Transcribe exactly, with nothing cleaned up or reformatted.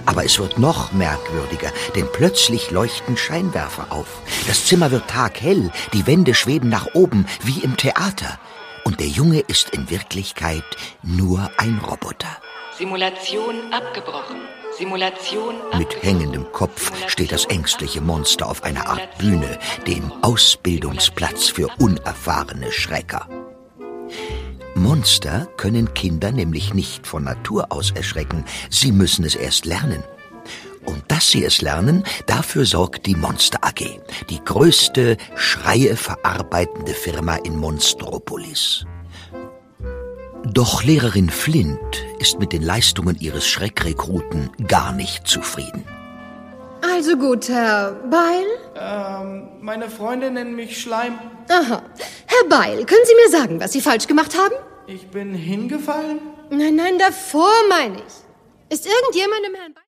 Aber es wird noch merkwürdiger, denn plötzlich leuchten Scheinwerfer auf. Das Zimmer wird taghell, die Wände schweben nach oben, wie im Theater. Und der Junge ist in Wirklichkeit nur ein Roboter. Simulation abgebrochen. Simulation abgebrochen. Mit hängendem Kopf steht das ängstliche Monster auf einer Art Bühne, dem Ausbildungsplatz für unerfahrene Schrecker. Monster können Kinder nämlich nicht von Natur aus erschrecken. Sie müssen es erst lernen. Und dass sie es lernen, dafür sorgt die Monster A G, die größte Schreie verarbeitende Firma in Monstropolis. Doch Lehrerin Flint ist mit den Leistungen ihres Schreckrekruten gar nicht zufrieden. Also gut, Herr Beil? Ähm, meine Freunde nennen mich Schleim. Aha. Herr Beil, können Sie mir sagen, was Sie falsch gemacht haben? Ich bin hingefallen? Nein, nein, davor meine ich. Ist irgendjemandem Herrn Beil...